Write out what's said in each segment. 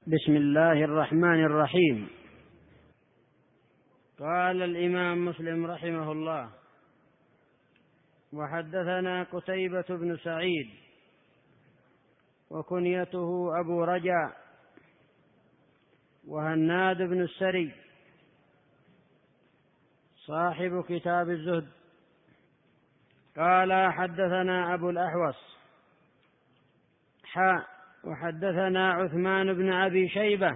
بسم الله الرحمن الرحيم. قال الإمام مسلم رحمه الله: وحدثنا قتيبة بن سعيد وكنيته أبو رجاء وهناد بن السري صاحب كتاب الزهد قال: حدثنا أبو الأحوص وحدثنا عثمان بن أبي شيبة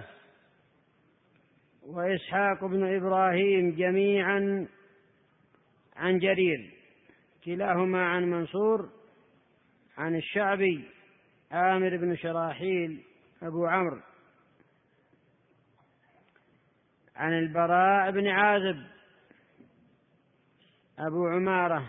وإسحاق بن إبراهيم جميعا عن جرير كلاهما عن منصور عن الشعبي عامر بن شراحيل أبو عمرو عن البراء بن عازب أبو عمارة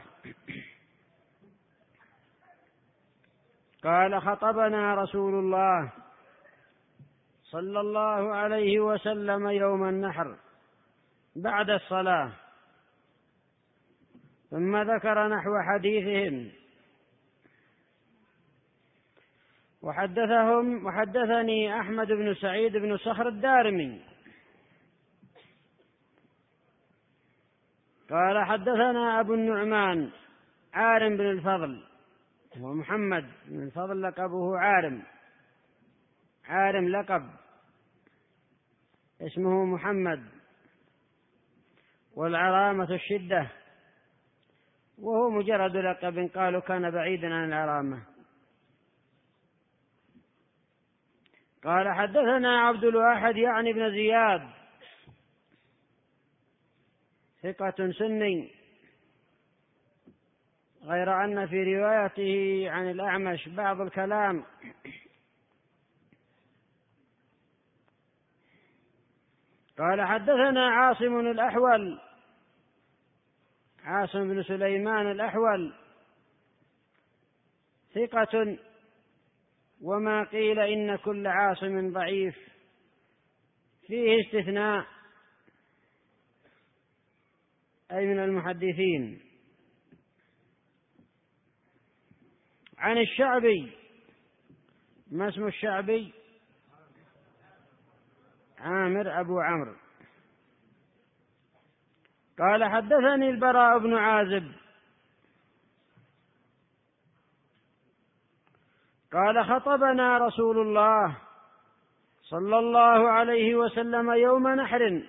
قال: خطبنا رسول الله صلى الله عليه وسلم يوم النحر بعد الصلاة، ثم ذكر نحو حديثهم. وحدثني أحمد بن سعيد بن صخر الدارمي قال: حدثنا أبو النعمان عارم بن الفضل، ومحمد بن الفضل لقبه عارم لقب، اسمه محمد، والعرامة الشدة، وهو مجرد لقب قالوا كان بعيدا عن العرامة. قال: حدثنا عبد الواحد يعني بن زياد ثقة سني، غير أن في روايته عن الأعمش بعض الكلام. قال: حدثنا عاصم بن سليمان الأحول ثقة، وما قيل إن كل عاصم ضعيف، فيه استثناء، أي من المحدثين. عن الشعبي، ما اسم الشعبي؟ عامر أبو عمرو. قال: حدثني البراء بن عازب قال: خطبنا رسول الله صلى الله عليه وسلم يوم نحر،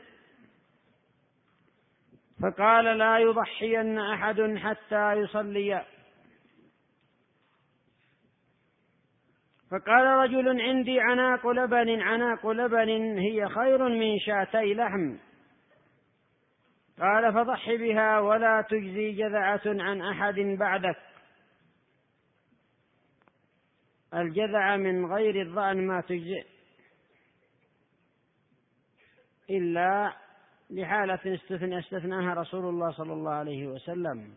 فقال: لا يضحين أحد حتى يصلي. فقال رجل: عندي عناق لبن هي خير من شاتي لحم. قال: فضح بها ولا تجزي جذعة عن أحد بعدك. الجذع من غير الظأن ما تجزئ إلا لحالة استثناها رسول الله صلى الله عليه وسلم،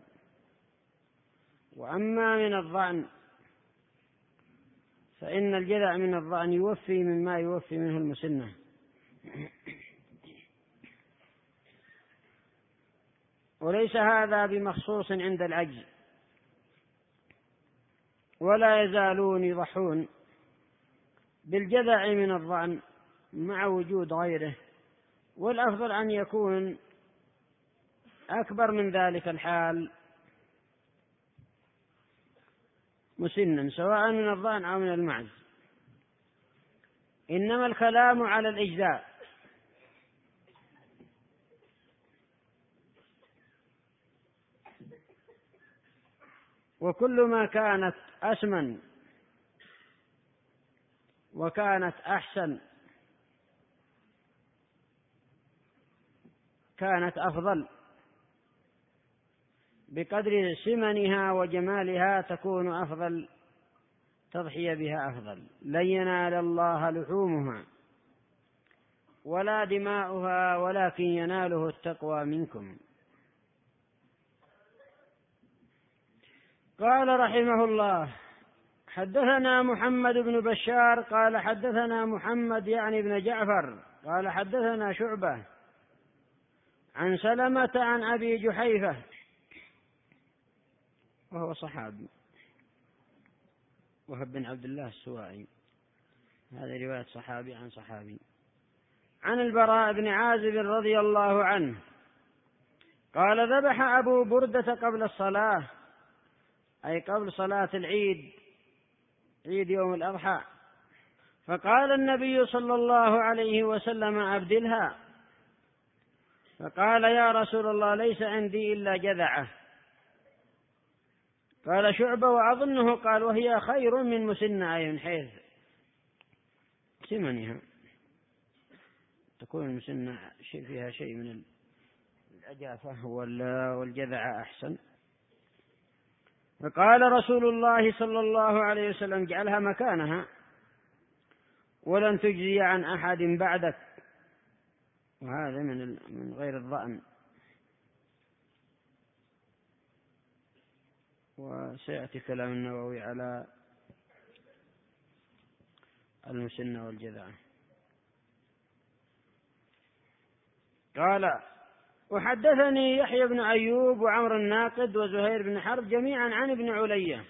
وأما من الظأن فإن الجذع من الظأن يوفي مما يوفي منه المسنة. وليس هذا بمخصوص عند العجز، ولا يزالون يضحون بالجذع من الظأن مع وجود غيره، والأفضل أن يكون أكبر من ذلك الحال مسنا، سواء من الظأن أو من المعز. إنما الكلام على الإجزاء، وكل ما كانت أسمن وكانت أحسن كانت أفضل، بقدر سمنها وجمالها تكون أفضل، تضحية بها أفضل. لن ينال الله لحومها ولا دماؤها ولكن يناله التقوى منكم. قال رحمه الله: حدثنا محمد بن بشار قال: حدثنا محمد يعني بن جعفر قال: حدثنا شعبة عن سلمة عن أبي جحيفة، وهو صحابي، وهب بن عبد الله السوائي، هذه رواية صحابي عن صحابي. عن البراء بن عازب رضي الله عنه قال ذبح أبو بردة قبل الصلاة، أي قبل صلاة العيد، عيد يوم الأضحى، فقال النبي صلى الله عليه وسلم أبدلها، فقال يا رسول الله ليس عندي إلا جذعة. قال شعبة وأظنه قال وهي خير من مسنة، أي من حيث ثمنها، تكون المسنة فيها شيء من الأجافة والجذع أحسن. فقال رسول الله صلى الله عليه وسلم اجعلها مكانها ولن تجزي عن أحد بعدك، وهذا من غير الظأن. وسيأتي كلام النووي على المسنة والجذع. قال وحدثني يحيى بن أيوب وعمر الناقد وزهير بن حرب جميعا عن ابن علية،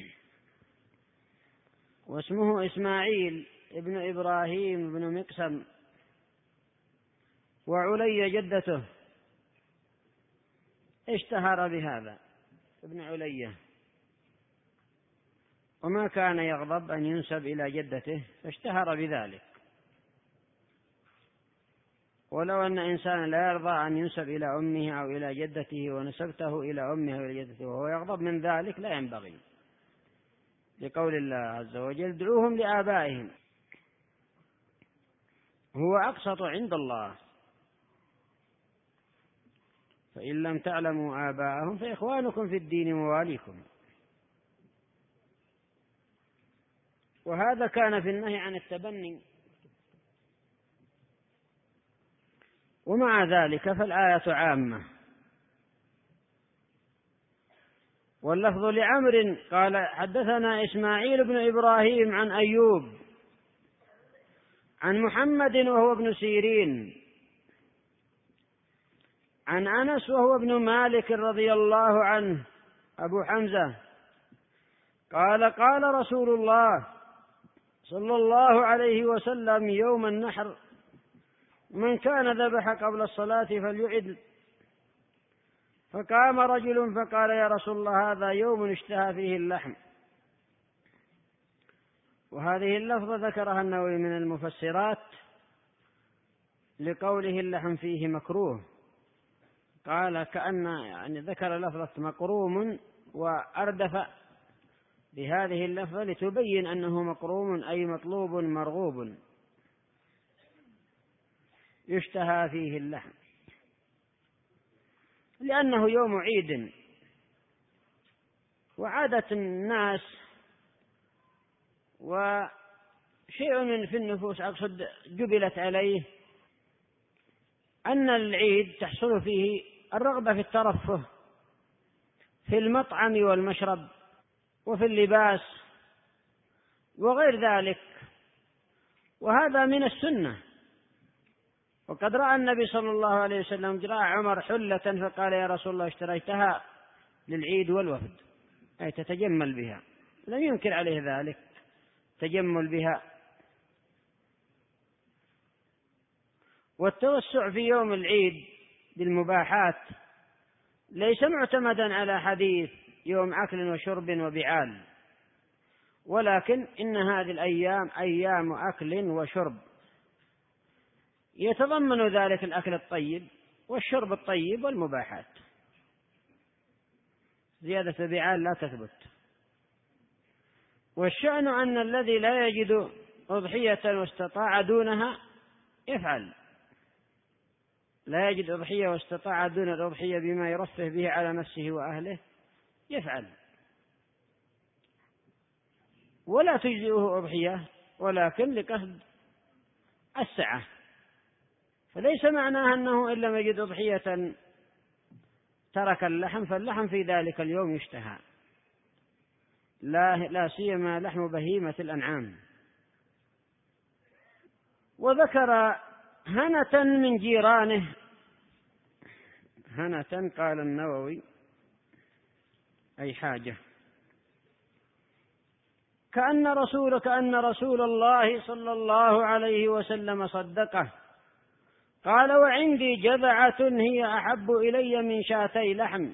واسمه إسماعيل ابن إبراهيم بن مقسم، وعلية جدته اشتهر بهذا ابن علية، وما كان يغضب أن ينسب إلى جدته فاشتهر بذلك. ولو أن إنسانا لا يرضى أن ينسب إلى أمه أو إلى جدته ونسبته إلى أمه أو إلى جدته وهو يغضب من ذلك لا ينبغي، لقول الله عز وجل ادعوهم لآبائهم هو أقسط عند الله، فإن لم تعلموا آباءهم فإخوانكم في الدين مواليكم. وهذا كان في النهي عن التبني، ومع ذلك فالآية عامة. واللفظ لعمر قال حدثنا إسماعيل بن إبراهيم عن أيوب عن محمد وهو ابن سيرين عن أنس وهو ابن مالك رضي الله عنه أبو حمزة قال قال رسول الله صلى الله عليه وسلم يوم النحر من كان ذبح قبل الصلاة فليعد. فقام رجل فقال يا رسول الله هذا يوم اشتهى فيه اللحم. وهذه اللفظة ذكرها النووي من المفسرات لقوله اللحم فيه مكروه، قال كأن يعني ذكر لفظة مقروم وأردف بهذه اللفظة لتبين أنه مقروم أي مطلوب مرغوب يشتهى فيه اللحم، لأنه يوم عيد، وعادة الناس وشيء من في النفوس أقصد جبلت عليه أن العيد تحصل فيه الرغبة في الترفه في المطعم والمشرب وفي اللباس وغير ذلك، وهذا من السنة. وقد رأى النبي صلى الله عليه وسلم جاء عمر حلة فقال يا رسول الله اشتريتها للعيد والوفد، أي تتجمل بها، لم ينكر عليه ذلك تجمل بها. والتوسع في يوم العيد بالمباحات ليس معتمدا على حديث يوم أكل وشرب وبعال، ولكن إن هذه الأيام أيام أكل وشرب، يتضمن ذلك الأكل الطيب والشرب الطيب والمباحات، زيادة بعال لا تثبت. والشأن أن الذي لا يجد أضحية واستطاع دونها يفعل، لا يجد أضحية واستطاع دون الأضحية بما يرفه به على نفسه وأهله يفعل، ولا تجزئه أضحية ولكن لقصد السعة، فليس معناها أنه إن لم يجد أضحية ترك اللحم، فاللحم في ذلك اليوم يشتهى، لا سيما لحم بهيمة الأنعام. وذكر هنة من جيرانه، هنة قال النووي أي حاجة، كأن رسول الله صلى الله عليه وسلم صدقه. قال: وعندي جذعة هي أحب إلي من شاتي لحم،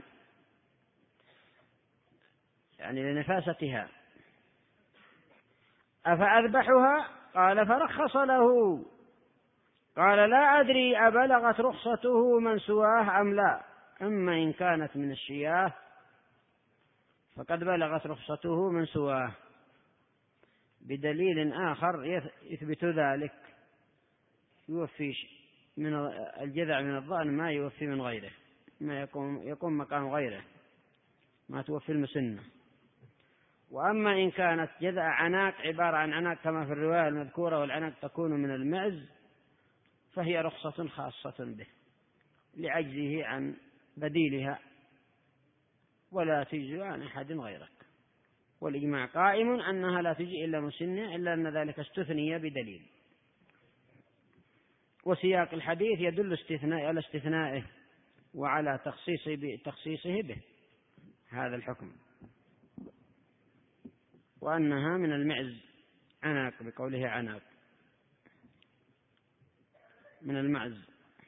يعني لنفاستها، أفأذبحها؟ قال: فرخص له. قال: لا أدري أبلغت رخصته من سواه أم لا، أما إن كانت من الشياه فقد بلغت رخصته من سواه، بدليل آخر يثبت ذلك. يوفي من الجذع من الضأن ما يوفي من غيره، ما يكون مقام غيره، ما توفي المسنة. وأما إن كانت جذع عناق، عبارة عن عناق كما في الرواية المذكورة، والعناق تكون من المعز، فهي رخصة خاصة به لعجزه عن بديلها، ولا تجزي عن أحد غيرك. والإجماع قائم أنها لا تجزي إلا مسنة، إلا أن ذلك استثني بدليل. وسياق الحديث يدل على استثنائه وعلى تخصيصه به هذا الحكم، وأنها من المعز عناق، بقوله عناق من المعز.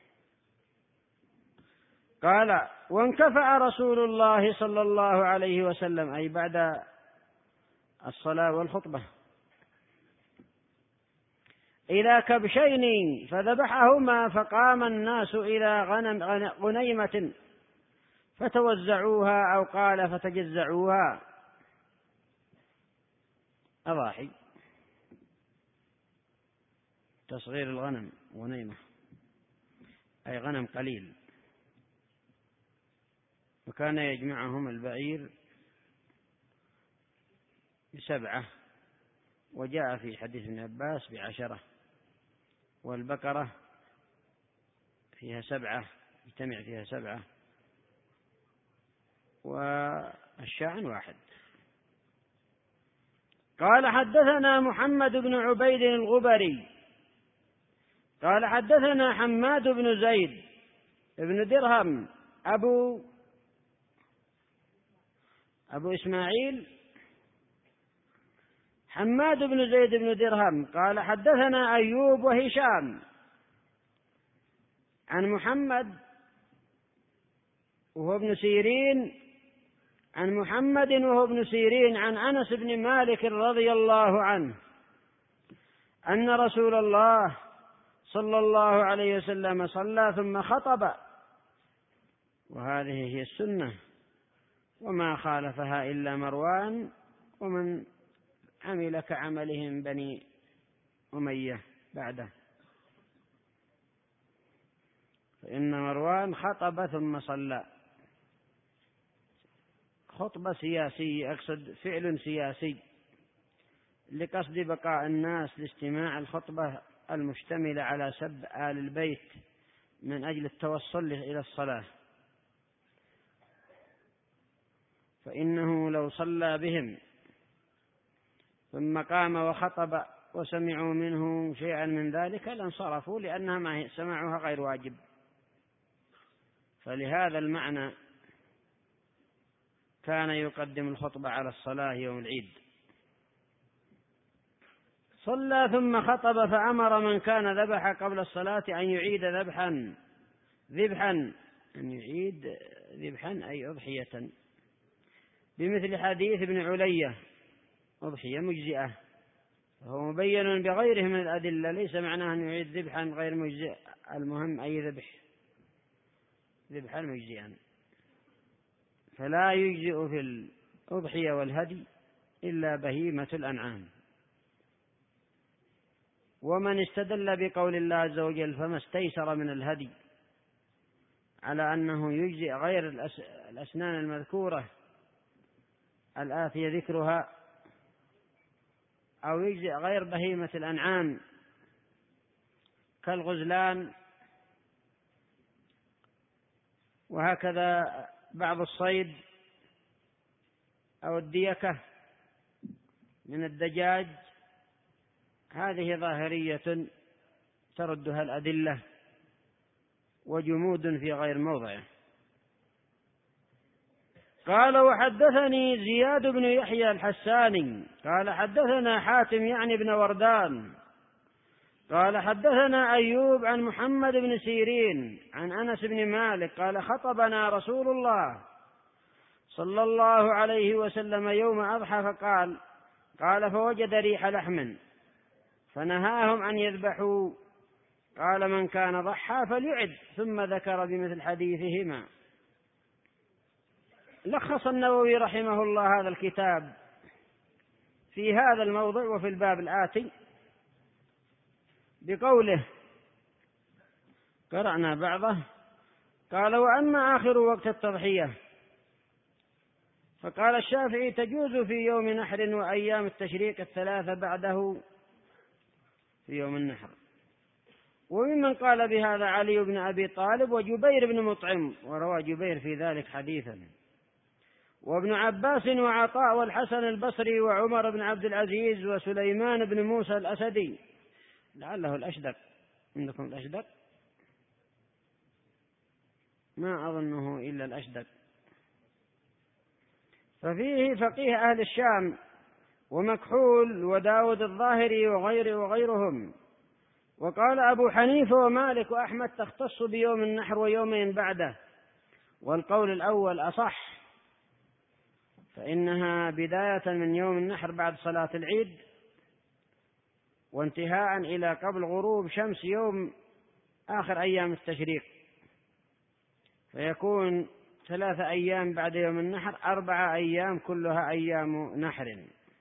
قال: وانكفأ رسول الله صلى الله عليه وسلم، أي بعد الصلاة والخطبة، إلى كبشين فذبحهما، فقام الناس إلى غنيمة فتوزعوها، أو قال فتجزعوها، أضاحي، تصغير الغنم غنيمة، أي غنم قليل. وكان يجمعهم البعير ب7، وجاء في حديث ابن عباس ب10، والبقرة فيها 7، يجتمع فيها 7، والشاة 1. قال: حدثنا محمد بن عبيد الغبري قال: حدثنا حماد بن زيد بن درهم أبو إسماعيل، حماد بن زيد بن درهم قال: حدثنا أيوب وهشام عن محمد وهو ابن سيرين، عن محمد وهو ابن سيرين عن أنس بن مالك رضي الله عنه أن رسول الله صلى الله عليه وسلم صلى ثم خطب، وهذه هي السنة، وما خالفها إلا مروان ومن عمل كعملهم بني أمية بعده، فإن مروان خطب ثم صلى، خطبة سياسية، أقصد فعل سياسي لقصد بقاء الناس لاستماع الخطبة المشتملة على سب آل البيت من أجل التوصل إلى الصلاة. فإنه لو صلى بهم ثم قام وخطب وسمعوا منه شيئا من ذلك لانصرفوا، لأنها ما سماعها غير واجب. فلهذا المعنى كان يقدم الخطبة على الصلاة يوم العيد. صلى ثم خطب، فأمر من كان ذبح قبل الصلاة أن يعيد ذبحا أي أضحية، بمثل حديث ابن علية: أضحية مجزئة، وهو مبين بغيره من الأدلة، ليس معناه أن يعيد ذبحا غير مجزئ، المهم أي ذبحا مجزئا. فلا يجزئ في الأضحية والهدي إلا بهيمة الأنعام. ومن استدل بقول الله عز وجل: فما استيسر من الهدي، على أنه يجزئ غير الأسنان المذكورة الآتية ذكرها، أو يجزئ غير بهيمة الأنعام كالغزلان، وهكذا بعض الصيد أو الديكة من الدجاج، هذه ظاهرية تردها الأدلة وجمود في غير موضعه. قال وحدثني زياد بن يحيى الحساني قال حدثنا حاتم يعني بن وردان قال حدثنا أيوب عن محمد بن سيرين عن أنس بن مالك قال خطبنا رسول الله صلى الله عليه وسلم يوم أضحى فقال فوجد ريح لحم فنهاهم أن يذبحوا قال من كان ضحى فليعد ثم ذكر بمثل حديثهما. لخص النووي رحمه الله هذا الكتاب في هذا الموضع وفي الباب الآتي بقوله قرأنا بعضه قال وأما آخر وقت التضحية فقال الشافعي تجوز في يوم نحر وأيام التشريق الثلاثة بعده في يوم النحر. وممن قال بهذا علي بن أبي طالب وجبير بن مطعم وروى جبير في ذلك حديثا وابن عباس وعطاء والحسن البصري وعمر بن عبد العزيز وسليمان بن موسى الأسدي لعله الأشدق. عندكم الأشدق؟ ما أظنه إلا الأشدق. ففيه فقيه أهل الشام ومكحول وداود الظاهري وغيرهم. وقال أبو حنيفة ومالك وأحمد تختص بيوم النحر ويومين بعده والقول الأول أصح فإنها بداية من يوم النحر بعد صلاة العيد وانتهاء إلى قبل غروب شمس يوم آخر أيام التشريق فيكون 3 أيام بعد يوم النحر 4 أيام كلها أيام نحر.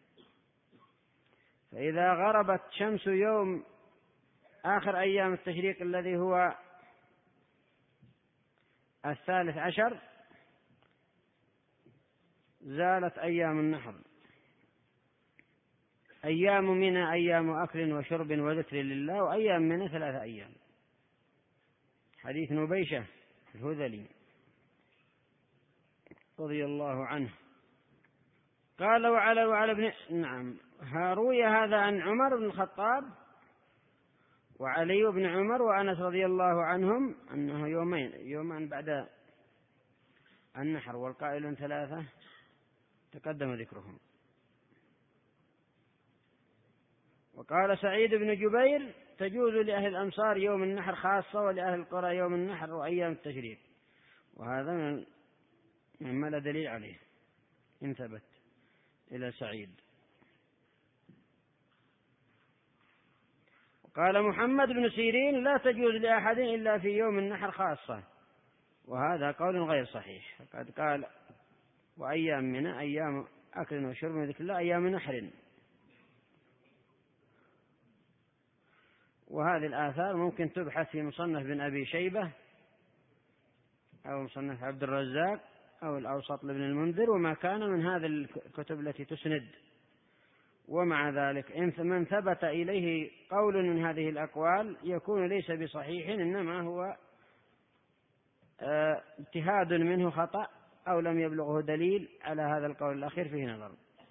فإذا غربت شمس يوم آخر أيام التشريق الذي هو 13 زالت أيام النحر. أيام منى أيام أكل وشرب وذكر لله وأيام منى 3 أيام. حديث نبيشة الهذلي رضي الله عنه قال وعلى ابن روي هذا عن عمر بن الخطاب وعلي بن عمر وأنس رضي الله عنهم أنه يومان بعد النحر والقائل 3 تقدم ذكرهم. وقال سعيد بن جبير تجوز لأهل الأمصار يوم النحر خاصة ولأهل القرى يوم النحر وأيام التشريق وهذا مما لا دليل عليه إن ثبت إلى سعيد. قال محمد بن سيرين لا تجوز لأحد إلا في يوم النحر خاصة وهذا قول غير صحيح فقد قال وأيام منى أيام أكل وشرب وذكر الله أيام نحر. وهذه الآثار ممكن تبحث في مصنف بن أبي شيبة أو مصنف عبد الرزاق أو الأوسط لابن المنذر وما كان من هذه الكتب التي تسند. ومع ذلك من ثبت إليه قول من هذه الأقوال يكون ليس بصحيح إنما هو اجتهاد منه خطأ أو لم يبلغه دليل على هذا القول الأخير فيه نظر.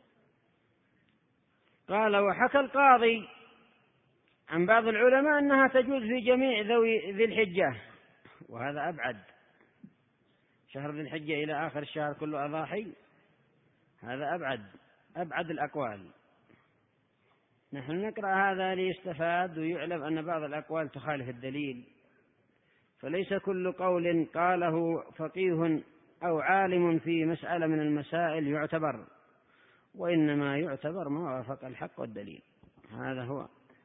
قال وحكى القاضي عن بعض العلماء أنها تجوز في جميع ذي الحجة وهذا أبعد. شهر ذي الحجة إلى آخر الشهر كله أضاحي هذا أبعد الأقوال. نحن نقرأ هذا ليستفاد ويعلم أن بعض الأقوال تخالف الدليل فليس كل قول قاله فقيه أو عالم في مسألة من المسائل يعتبر وإنما يعتبر ما وافق الحق والدليل. هذا هو.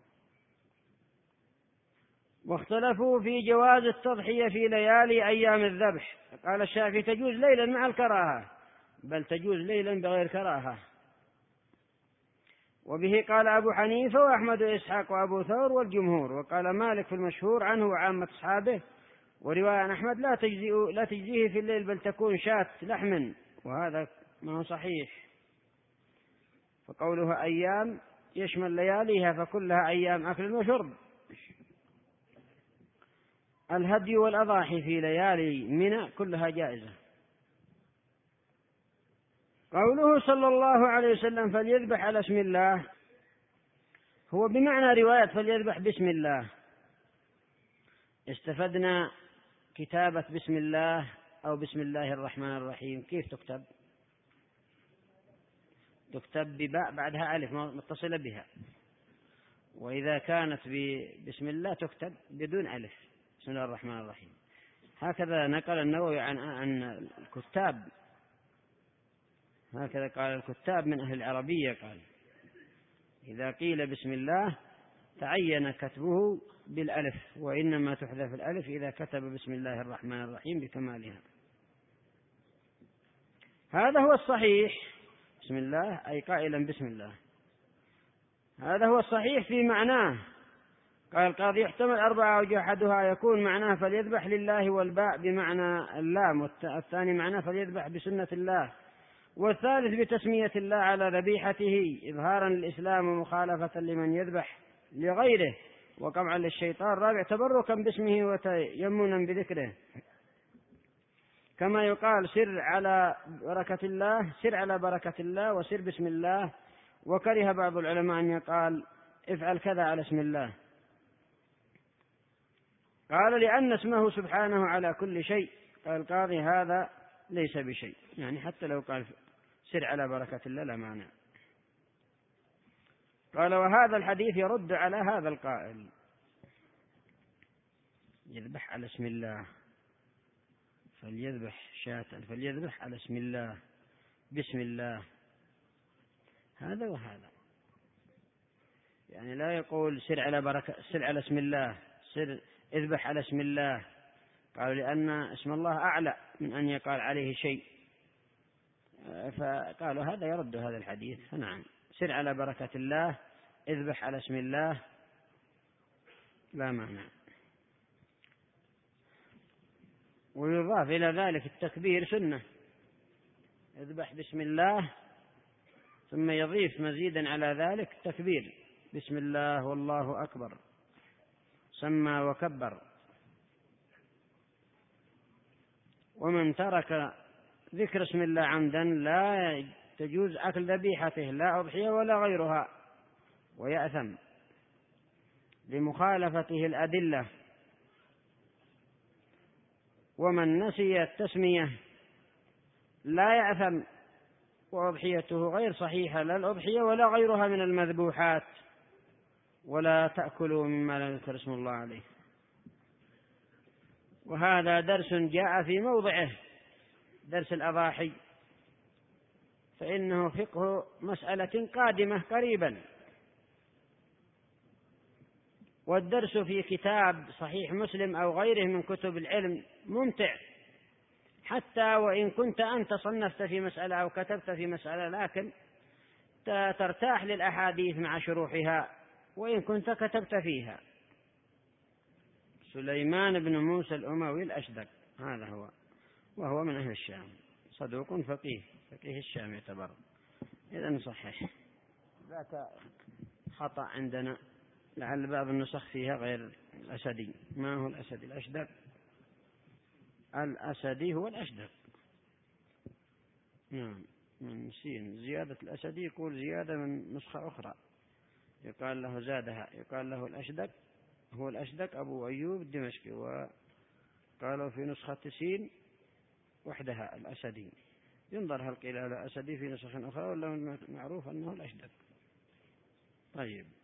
واختلفوا في جواز التضحية في ليالي أيام الذبح. قال الشافعي تجوز ليلا مع الكراهة بل تجوز ليلا بغير كراهة. وبه قال أبو حنيفة وأحمد وإسحاق وأبو ثور والجمهور. وقال مالك في المشهور عنه وعامة أصحابه ورواية عن أحمد لا تجزيه في الليل بل تكون شاة لحم وهذا ما هو صحيح. فقولها أيام يشمل لياليها فكلها أيام أكل وشرب. الهدي والأضاحي في ليالي منى كلها جائزة. قوله صلى الله عليه وسلم فليذبح على اسم الله هو بمعنى رواية فليذبح بسم الله. استفدنا كتابة بسم الله أو بسم الله الرحمن الرحيم كيف تكتب؟ تكتب بباء بعدها ألف متصلة بها، وإذا كانت بسم الله تكتب بدون ألف، بسم الله الرحمن الرحيم. هكذا نقل النووي عن الكتاب، هكذا قال الكتاب من أهل العربية، قال إذا قيل بسم الله تعين كتبه بالألف، وإنما تحذف الألف إذا كتب بسم الله الرحمن الرحيم بكمالها. هذا هو الصحيح، بسم الله أي قائلا بسم الله، هذا هو الصحيح في معناه. قال القاضي يحتمل 4 أوجه، أحدها يكون معناه فليذبح لله، والباء بمعنى اللام، والثاني معناه فليذبح بسنة الله، والثالث بتسمية الله على ذبيحته إظهارا للإسلام ومخالفة لمن يذبح لغيره وقمعا للشيطان. الرابع تبركا باسمه وتيمنا بذكره، كما يقال سر على بركة الله، سر على بركة الله، وسر بسم الله. وكره بعض العلماء أن يقال افعل كذا على اسم الله، قال لأن اسمه سبحانه على كل شيء. قال القاضي هذا ليس بشيء، يعني حتى لو قال سر على بركة الله لا مانع. قال وهذا الحديث يرد على هذا القائل، يذبح على اسم الله، فليذبح شاة، فليذبح على اسم الله بسم الله، هذا وهذا، يعني لا يقول سر على بركة، سر على اسم الله، سر اذبح على اسم الله. قالوا لأن اسم الله أعلى من أن يقال عليه شيء، فقالوا هذا يرد هذا الحديث. فنعم سر على بركة الله، اذبح على اسم الله لا مانع. ويضاف إلى ذلك التكبير سنة، اذبح بسم الله، ثم يضيف مزيدا على ذلك تكبير بسم الله والله أكبر، سمى وكبر. ومن ترك ذكر اسم الله عمدا لا تجوز أكل ذبيحته، لا أضحية ولا غيرها، ويأثم لمخالفته الأدلة. ومن نسي التسمية لا يأثم، وأضحيته غير صحيحة، لا الأضحية ولا غيرها من المذبوحات. ولا تأكلوا مما لم يذكر اسم الله عليه. وهذا درس جاء في موضعه، درس الأضاحي، فإنه فقه مسألة قادمة قريبا. والدرس في كتاب صحيح مسلم أو غيره من كتب العلم ممتع، حتى وإن كنت أنت صنفت في مسألة أو كتبت في مسألة، لكن ترتاح للأحاديث مع شروحها وإن كنت كتبت فيها. سليمان بن موسى الأموي الأشدق هذا هو، وهو من أهل الشام، صدوق فقيه الشام يعتبر. إذن صحيح، ذاك خطأ عندنا، لعل بعض النسخ فيها غير الأسدي. ما هو الأسدي؟ الأشدق، الأسدي هو الأشدق. نعم من سين زيادة الأسدي، يقول زيادة من نسخة أخرى يقال له زادها، يقال له الأشدق، هو الأشدق أبو أيوب الدمشقي، وقالوا في نسخة سين وحدها الأسدي. ينظر هل قيل له الأسدي في نسخ أخرى ولا معروف أنه الأشدق. طيب.